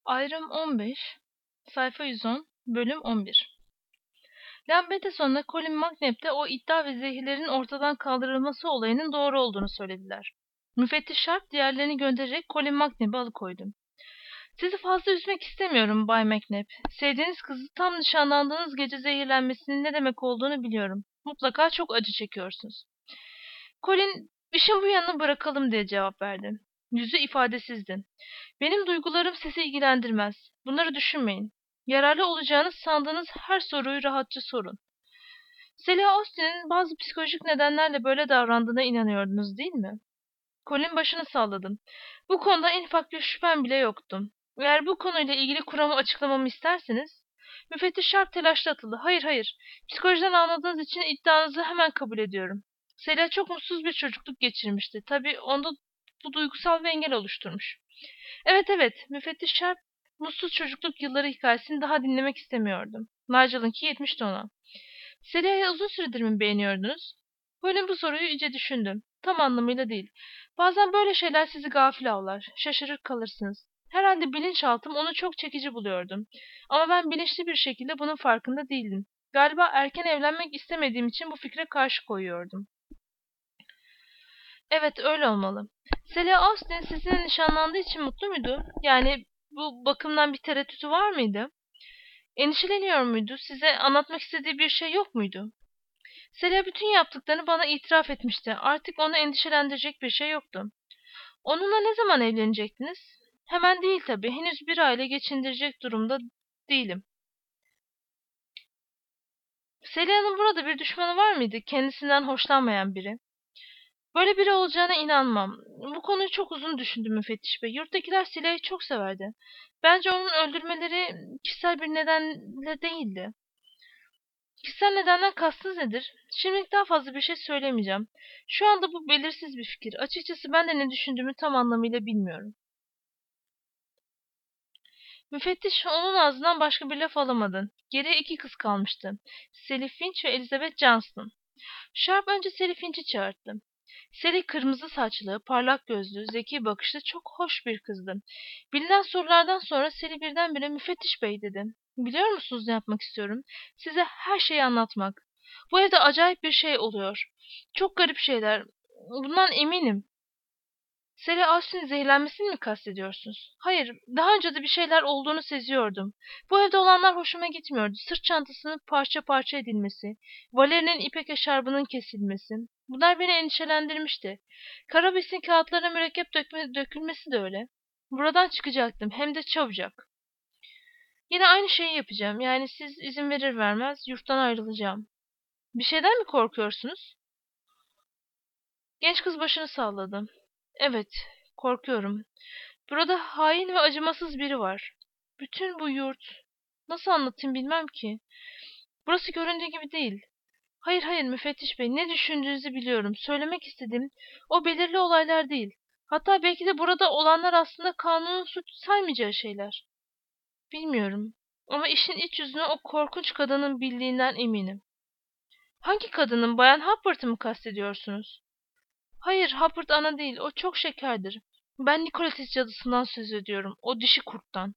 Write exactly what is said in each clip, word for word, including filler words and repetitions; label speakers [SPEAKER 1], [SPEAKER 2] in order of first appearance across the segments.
[SPEAKER 1] Ayrım on beş, sayfa yüz on, bölüm on bir. Lambete sonra Colin McNabb'de o iddia ve zehirlerin ortadan kaldırılması olayının doğru olduğunu söylediler. Müfettiş Sharp diğerlerini göndererek Colin McNabb'ı alıkoydu. Sizi fazla üzmek istemiyorum Bay McNabb. Sevdiğiniz kızı tam nişanlandığınız gece zehirlenmesinin ne demek olduğunu biliyorum. Mutlaka çok acı çekiyorsunuz. Colin, işin bu yanını bırakalım diye cevap verdi. Yüzü ifadesizdi. Benim duygularım sizi ilgilendirmez. Bunları düşünmeyin. Yararlı olacağını sandığınız her soruyu rahatça sorun. Celia Austin'in bazı psikolojik nedenlerle böyle davrandığına inanıyordunuz değil mi? Colin başını salladı. Bu konuda en ufak bir şüphem bile yoktu. Eğer bu konuyla ilgili kuramı açıklamamı isterseniz... Müfettiş Sharp telaşla atıldı. Hayır hayır. Psikolojiden anladığınız için iddianızı hemen kabul ediyorum. Celia çok mutsuz bir çocukluk geçirmişti. Tabii onda bu duygusal bir engel oluşturmuş. Evet evet, müfettiş Sharp mutsuz çocukluk yılları hikayesini daha dinlemek istemiyordum. Nigel'ınki yetmişti ona. Celia'yı uzun süredir mi beğeniyordunuz? Böyle bu soruyu iyice düşündüm. Tam anlamıyla değil. Bazen böyle şeyler sizi gafil avlar. Şaşırır kalırsınız. Herhalde bilinçaltım onu çok çekici buluyordum. Ama ben bilinçli bir şekilde bunun farkında değildim. Galiba erken evlenmek istemediğim için bu fikre karşı koyuyordum. Evet, öyle olmalı. Celia Austin sizinle nişanlandığı için mutlu muydu? Yani bu bakımdan bir tereddütü var mıydı? Endişeleniyor muydu? Size anlatmak istediği bir şey yok muydu? Celia bütün yaptıklarını bana itiraf etmişti. Artık onu endişelendirecek bir şey yoktu. Onunla ne zaman evlenecektiniz? Hemen değil tabii. Henüz bir aile geçindirecek durumda değilim. Celia'nın burada bir düşmanı var mıydı? Kendisinden hoşlanmayan biri. Böyle biri olacağına inanmam. Bu konuyu çok uzun düşündüm müfettiş bey. Yurttakiler Sila'yı çok severdi. Bence onun öldürmeleri kişisel bir nedenle değildi. Kişisel nedenden kastınız nedir? Şimdilik daha fazla bir şey söylemeyeceğim. Şu anda bu belirsiz bir fikir. Açıkçası ben de ne düşündüğümü tam anlamıyla bilmiyorum. Müfettiş onun ağzından başka bir laf alamadı. Geriye iki kız kalmıştı. Sally Finch ve Elizabeth Johnston. Sharp önce Sally Finch'i çağırdı. Sally kırmızı saçlı, parlak gözlü, zeki bakışlı, çok hoş bir kızdı. Bilinen sorulardan sonra Sally birdenbire müfettiş bey dedi. Biliyor musunuz ne yapmak istiyorum? Size her şeyi anlatmak. Bu evde acayip bir şey oluyor. Çok garip şeyler. Bundan eminim. Sally Austin'in zehirlenmesini mi kastediyorsunuz? Hayır, daha önce de bir şeyler olduğunu seziyordum. Bu evde olanlar hoşuma gitmiyordu. Sırt çantasının parça parça edilmesi, Valeri'nin ipek eşarbının kesilmesi. Bunlar beni endişelendirmişti. Karabes'in kağıtlara mürekkep dökme, dökülmesi de öyle. Buradan çıkacaktım, hem de çabucak. Yine aynı şeyi yapacağım. Yani siz izin verir vermez yurttan ayrılacağım. Bir şeyden mi korkuyorsunuz? Genç kız başını salladı. Evet, korkuyorum. Burada hain ve acımasız biri var. Bütün bu yurt... Nasıl anlatayım bilmem ki. Burası göründüğü gibi değil. Hayır hayır müfettiş bey, ne düşündüğünüzü biliyorum. Söylemek istediğim o belirli olaylar değil. Hatta belki de burada olanlar aslında kanunun suç saymayacağı şeyler. Bilmiyorum. Ama işin iç yüzünü o korkunç kadının bildiğinden eminim. Hangi kadının? Bayan Huppert'ı mı kastediyorsunuz? Hayır, Hubbard ana değil. O çok şekerdir. Ben Nikolatis cadısından söz ediyorum. O dişi kurttan.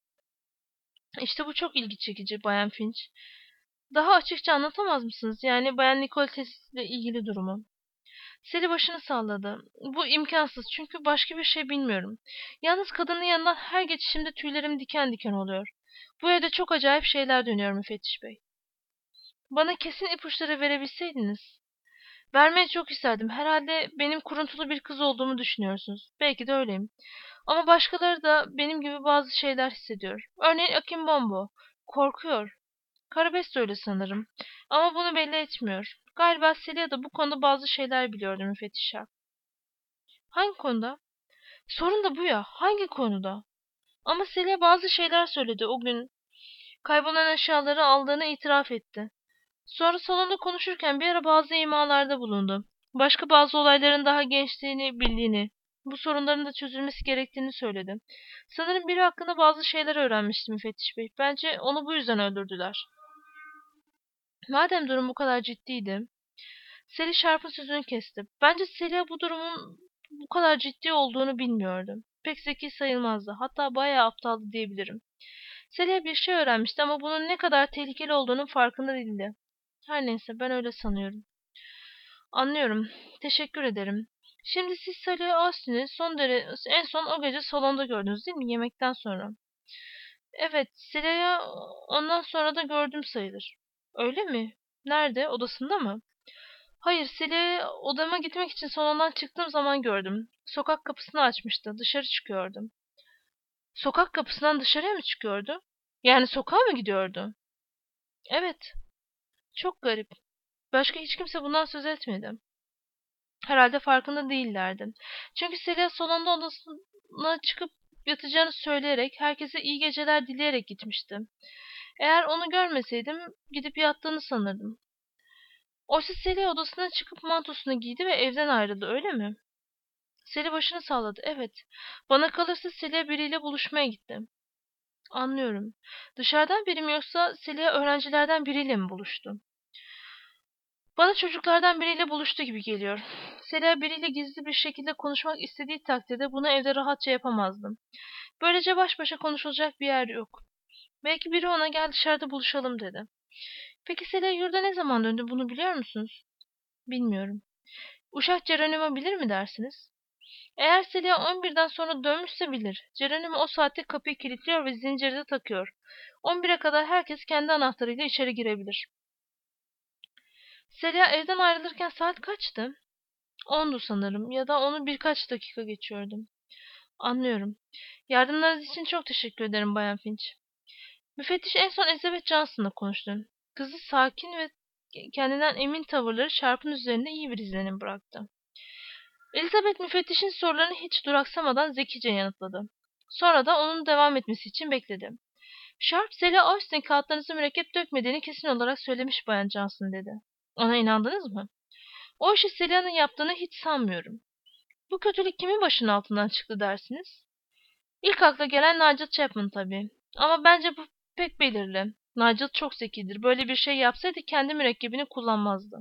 [SPEAKER 1] İşte bu çok ilgi çekici Bayan Finch. Daha açıkça anlatamaz mısınız? Yani Bayan Nikolatis ile ilgili durumu. Sally başını salladı. Bu imkansız çünkü başka bir şey bilmiyorum. Yalnız kadının yanından her geçişimde tüylerim diken diken oluyor. Bu evde çok acayip şeyler dönüyor müfettiş bey. Bana kesin ipuçları verebilseydiniz. Vermeyi çok isterdim. Herhalde benim kuruntulu bir kız olduğumu düşünüyorsunuz. Belki de öyleyim. Ama başkaları da benim gibi bazı şeyler hissediyor. Örneğin Akinbombo. Korkuyor. Karabes de öyle sanırım. Ama bunu belli etmiyor. Galiba Celia da bu konuda bazı şeyler biliyordu müfettiş Sharp. Hangi konuda? Sorun da bu ya. Hangi konuda? Ama Celia bazı şeyler söyledi o gün. Kaybolan eşyaları aldığını itiraf etti. Sonra salonda konuşurken bir ara bazı imalarda bulundu. Başka bazı olayların daha gençliğini bildiğini, bu sorunların da çözülmesi gerektiğini söyledi. Sanırım biri hakkında bazı şeyler öğrenmişti müfettiş bey. Bence onu bu yüzden öldürdüler. Madem durum bu kadar ciddiydi. Sally Sharp'ın sözünü kesti. Bence Celia bu durumun bu kadar ciddi olduğunu bilmiyordu. pek zeki sayılmazdı. Hatta bayağı aptaldı diyebilirim. Celia bir şey öğrenmişti ama bunun ne kadar tehlikeli olduğunun farkında değildi. Her neyse, ben öyle sanıyorum. Anlıyorum. Teşekkür ederim. Şimdi siz Celia Austin'i son dere en son o gece salonda gördünüz değil mi? Yemekten sonra. Evet, Celia'yı ondan sonra da gördüm sayılır. Öyle mi? Nerede? Odasında mı? Hayır, Celia'yı odama gitmek için salondan çıktığım zaman gördüm. Sokak kapısını açmıştı. Dışarı çıkıyordum. Sokak kapısından dışarıya mı çıkıyordu? Yani sokağa mı gidiyordu? Evet. Çok garip. Başka hiç kimse bundan söz etmedi. Herhalde farkında değillerdi. Çünkü Celia salonda odasına çıkıp yatacağını söyleyerek, herkese iyi geceler dileyerek gitmişti. Eğer onu görmeseydim gidip yattığını sanırdım. Oysa Celia odasına çıkıp mantosunu giydi ve evden ayrıldı, öyle mi? Celia başını salladı. Evet. Bana kalırsa Celia biriyle buluşmaya gitti. Anlıyorum. Dışarıdan biri mi yoksa Celia öğrencilerden biriyle mi buluştu? Bana çocuklardan biriyle buluştu gibi geliyor. Celia biriyle gizli bir şekilde konuşmak istediği takdirde bunu evde rahatça yapamazdım. Böylece baş başa konuşulacak bir yer yok. Belki biri ona gel dışarıda buluşalım dedi. Peki Celia yurda ne zaman döndü, bunu biliyor musunuz? Bilmiyorum. Uşak Geronimo bilir mi dersiniz? Eğer Celia on birden sonra dönmüşse bilir. Geronimo o saatte kapıyı kilitliyor ve zinciri de takıyor. on bire kadar herkes kendi anahtarıyla içeri girebilir. Celia evden ayrılırken saat kaçtı? Ondu sanırım ya da onu birkaç dakika geçiyordum. Anlıyorum. Yardımlarınız için çok teşekkür ederim Bayan Finch. Müfettiş en son Elizabeth Johnson'la konuştu. Kızı sakin ve kendinden emin tavırları Sharp'ın üzerinde iyi bir izlenim bıraktı. Elizabeth müfettişin sorularını hiç duraksamadan zekice yanıtladı. Sonra da onun devam etmesi için bekledi. Sharp, Celia Austin kağıtlarınızı mürekkep dökmediğini kesin olarak söylemiş Bayan Johnson dedi. Ona inandınız mı? O işi Celia'nın yaptığını hiç sanmıyorum. Bu kötülük kimin başının altından çıktı dersiniz? İlk akla gelen Nigel Chapman tabii. Ama bence bu pek belirli. Nigel çok zekidir. Böyle bir şey yapsaydı kendi mürekkebini kullanmazdı.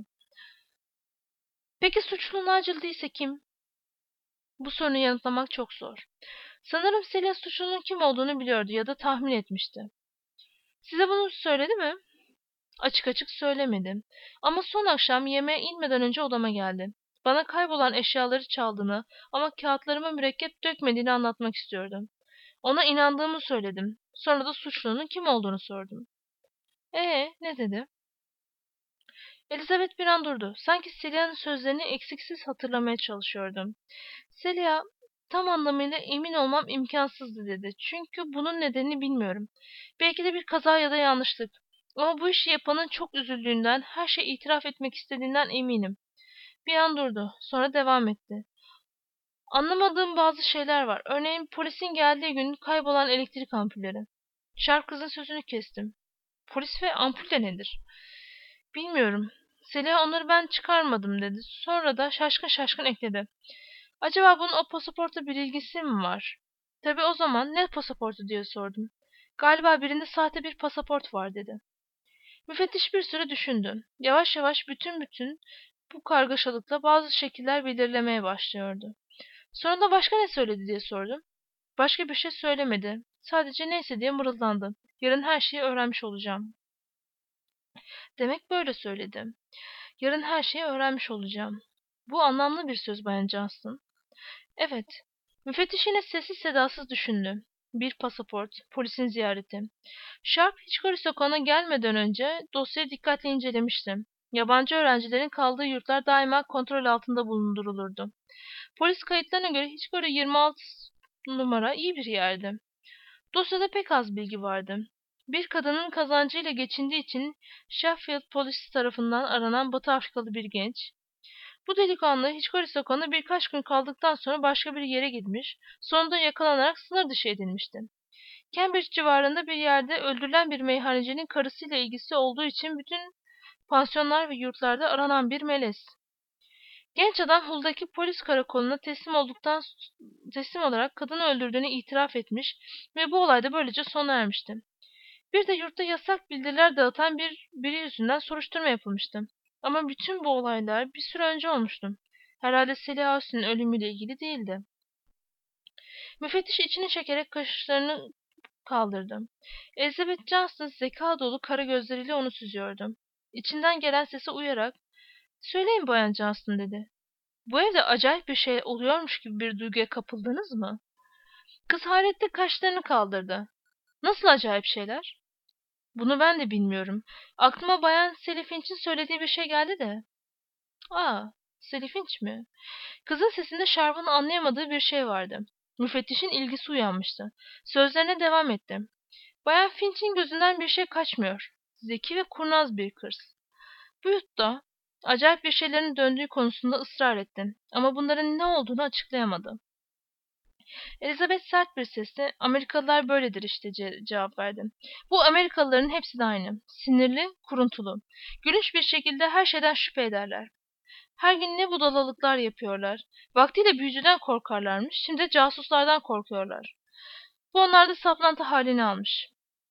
[SPEAKER 1] Peki suçlu Nigel değilse kim? Bu sorunu yanıtlamak çok zor. Sanırım Celia suçlunun kim olduğunu biliyordu ya da tahmin etmişti. Size bunu söyledi mi? Açık açık söylemedim. Ama son akşam yemeğe inmeden önce odama geldi. Bana kaybolan eşyaları çaldığını ama kağıtlarıma mürekkep dökmediğini anlatmak istiyordum. Ona inandığımı söyledim. Sonra da suçlunun kim olduğunu sordum. Ee, ne dedi? Elizabeth bir an durdu. Sanki Celia'nın sözlerini eksiksiz hatırlamaya çalışıyordum. Celia, tam anlamıyla emin olmam imkansızdı dedi. Çünkü bunun nedenini bilmiyorum. Belki de bir kaza ya da yanlışlık. Ama bu işi yapanın çok üzüldüğünden, her şeyi itiraf etmek istediğinden eminim. Bir an durdu. Sonra devam etti. Anlamadığım bazı şeyler var. Örneğin polisin geldiği gün kaybolan elektrik ampulleri. Şarp kızın sözünü kestim. Polis ve ampul de nedir? Bilmiyorum. Celia onları ben çıkarmadım dedi. Sonra da şaşkın şaşkın ekledi. Acaba bunun o pasaporta bir ilgisi mi var? Tabii o zaman ne pasaportu diye sordum. Galiba birinde sahte bir pasaport var dedi. Müfettiş bir süre düşündü. Yavaş yavaş bütün bütün bu kargaşalıkla bazı şekiller belirlemeye başlıyordu. Sonra da başka ne söyledi diye sordum. Başka bir şey söylemedi. Sadece neyse diye mırıldandı. Yarın her şeyi öğrenmiş olacağım. Demek böyle söyledi. Yarın her şeyi öğrenmiş olacağım. Bu anlamlı bir söz Bayan Johnson. Evet. Müfettiş yine sessiz sedasız düşündü. Bir pasaport, polisin ziyareti. Sharp, Hitchcock sokağına gelmeden önce dosyayı dikkatle incelemişti. Yabancı öğrencilerin kaldığı yurtlar daima kontrol altında bulundurulurdu. Polis kayıtlarına göre Hitchcock yirmi altı numara iyi bir yerdi. Dosyada pek az bilgi vardı. Bir kadının kazancıyla geçindiği için Sheffield polisi tarafından aranan Batı Afrikalı bir genç. Bu delikanlı Hitchcock sokağında birkaç gün kaldıktan sonra başka bir yere gitmiş, sonunda yakalanarak sınır dışı edilmişti. Cambridge civarında bir yerde öldürülen bir meyhanecinin karısıyla ilgisi olduğu için bütün pansiyonlar ve yurtlarda aranan bir melez. Genç adam Hull'daki polis karakoluna teslim olduktan teslim olarak kadını öldürdüğünü itiraf etmiş ve bu olay da böylece sona ermişti. Bir de yurtta yasak bildiriler dağıtan bir biri yüzünden soruşturma yapılmıştı. Ama bütün bu olaylar bir süre önce olmuştu. Herhalde Celia Austin'in ölümüyle ilgili değildi. Müfettiş içini çekerek kaşlarını kaldırdı. Elizabeth Johnson zeka dolu kara gözleriyle onu süzüyordu. İçinden gelen sese uyarak "Söyleyin Bayan Johnson," dedi. "Bu evde acayip bir şey oluyormuş gibi bir duyguya kapıldınız mı?" Kız hayretle kaşlarını kaldırdı. "Nasıl acayip şeyler?" "Bunu ben de bilmiyorum. Aklıma Bayan Sally Finch'in söylediği bir şey geldi de." "Aa, Sally Finch mi?" Kızın sesinde Sharp'ın anlayamadığı bir şey vardı. Müfettişin ilgisi uyanmıştı. Sözlerine devam etti. "Bayan Finch'in gözünden bir şey kaçmıyor. Zeki ve kurnaz bir kız. Bu yurtta acayip bir şeylerin döndüğü konusunda ısrar etti. Ama bunların ne olduğunu açıklayamadı." Elizabeth sert bir sesle "Amerikalılar böyledir işte," ce- cevap verdi. "Bu Amerikalıların hepsi de aynı. Sinirli, kuruntulu. Gülünç bir şekilde her şeyden şüphe ederler. Her gün ne budalalıklar yapıyorlar. Vaktiyle büyücüden korkarlarmış, şimdi de casuslardan korkuyorlar. Bu onlarda saplantı halini almış.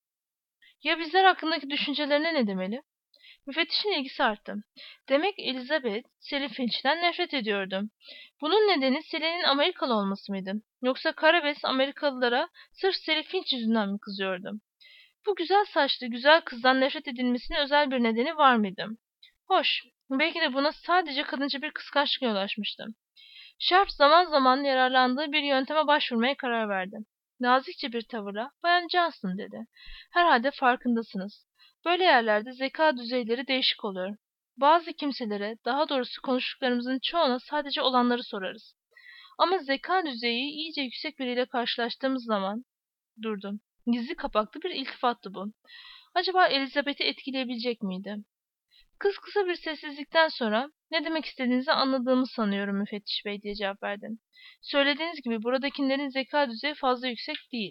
[SPEAKER 1] Ya bizler hakkındaki düşüncelerine ne demeli?" Müfettişin ilgisi arttı. Demek Elizabeth, Sally Finch'ten nefret ediyordu. Bunun nedeni Sally'nin Amerikalı olması mıydı? Yoksa Karabes Amerikalılara sırf Sally Finch yüzünden mi kızıyordu? Bu güzel saçlı, güzel kızdan nefret edilmesinin özel bir nedeni var mıydı? Hoş, belki de buna sadece kadınca bir kıskançlık yol açmıştı. Sharp zaman zaman yararlandığı bir yönteme başvurmaya karar verdi. Nazikçe bir tavırla "Bayan Johnson," dedi. "Herhalde farkındasınız. Böyle yerlerde zeka düzeyleri değişik oluyor. Bazı kimselere, daha doğrusu konuştuklarımızın çoğuna sadece olanları sorarız. Ama zeka düzeyi iyice yüksek biriyle karşılaştığımız zaman..." Durdum. Gizli kapaklı bir iltifattı bu. Acaba Elizabeth'i etkileyebilecek miydi? Kız kısa bir sessizlikten sonra "Ne demek istediğinizi anladığımı sanıyorum müfettiş bey," diye cevap verdi. "Söylediğiniz gibi buradakilerin zeka düzeyi fazla yüksek değil.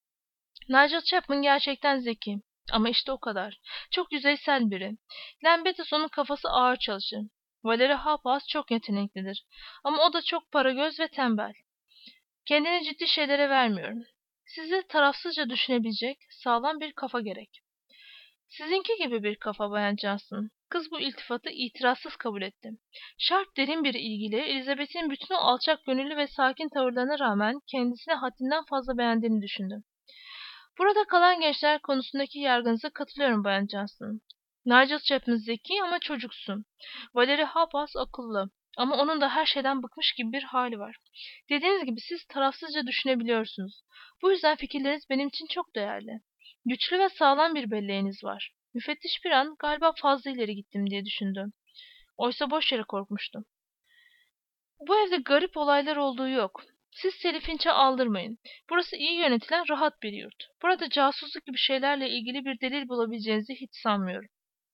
[SPEAKER 1] Nigel Chapman gerçekten zeki. Ama işte o kadar. Çok yüzeysel biri. Lambetus'un kafası ağır çalışır. Valerie Hapaz çok yeteneklidir. Ama o da çok paragöz ve tembel. Kendini ciddi şeylere vermiyor. Sizi tarafsızca düşünebilecek sağlam bir kafa gerek." "Sizinki gibi bir kafa Bayan Johnson." Kız bu iltifatı itirazsız kabul etti. Sharp derin bir ilgiyle Elizabeth'in bütün o alçak gönüllü ve sakin tavırlarına rağmen kendisini haddinden fazla beğendiğini düşündü. "Burada kalan gençler konusundaki yargınıza katılıyorum Bayan Johnson. Nigel Chapman zeki ama çocuksu. Valerie Hapaz akıllı. Ama onun da her şeyden bıkmış gibi bir hali var. Dediğiniz gibi siz tarafsızca düşünebiliyorsunuz. Bu yüzden fikirleriniz benim için çok değerli. Güçlü ve sağlam bir belleğiniz var." Müfettiş bir an "Galiba fazla ileri gittim," diye düşündü. Oysa boş yere korkmuştu. "Bu evde garip olaylar olduğu yok. Siz Sally Finch'e aldırmayın. Burası iyi yönetilen rahat bir yurt. Burada casusluk gibi şeylerle ilgili bir delil bulabileceğinizi hiç sanmıyorum."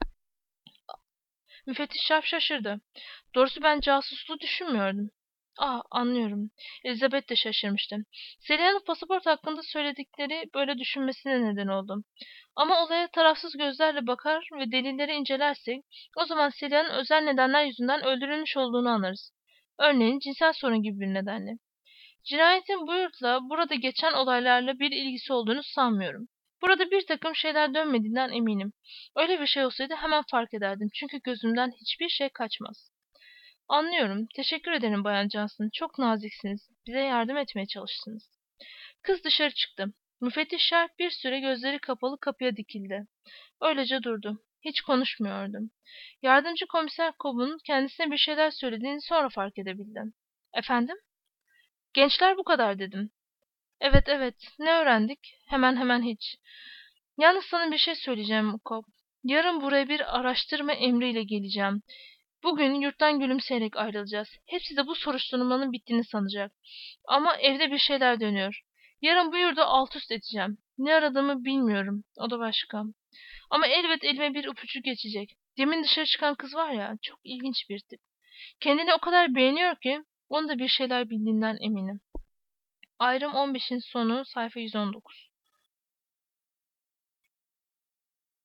[SPEAKER 1] Müfettiş Sharp şaşırdı. "Doğrusu ben casusluğu düşünmüyordum." "Ah, anlıyorum." Elizabeth de şaşırmıştı. Selya'nın pasaport hakkında söyledikleri böyle düşünmesine neden oldu. Ama olaya tarafsız gözlerle bakar ve delilleri incelersek, o zaman Selya'nın özel nedenler yüzünden öldürülmüş olduğunu anlarız. Örneğin cinsel sorun gibi bir nedenle. Cinayetin bu yurtla, burada geçen olaylarla bir ilgisi olduğunu sanmıyorum. Burada bir takım şeyler dönmediğinden eminim. Öyle bir şey olsaydı hemen fark ederdim. Çünkü gözümden hiçbir şey kaçmaz. "Anlıyorum. Teşekkür ederim Bayan Johnson. Çok naziksiniz. Bize yardım etmeye çalıştınız." Kız dışarı çıktı. Müfettiş Sharp bir süre gözleri kapalı kapıya dikildi. Öylece durdu. Hiç konuşmuyordu. Yardımcı komiser Cobb'un kendisine bir şeyler söylediğini sonra fark edebildi. "Efendim?" "Gençler bu kadar," dedim. "Evet, evet. Ne öğrendik?" "Hemen hemen hiç. Yalnız sana bir şey söyleyeceğim Cobb. Yarın buraya bir araştırma emriyle geleceğim. Bugün yurttan gülümseyerek ayrılacağız. Hepsi de bu soruşturmanın bittiğini sanacak. Ama evde bir şeyler dönüyor. Yarın bu yurdu alt üst edeceğim. Ne aradığımı bilmiyorum. O da başka. Ama elbet elime bir ipucu geçecek. Demin dışarı çıkan kız var ya, çok ilginç bir tip. Kendini o kadar beğeniyor ki, onun da bir şeyler bildiğinden eminim." Ayrım on beşin sonu, sayfa yüz on dokuz.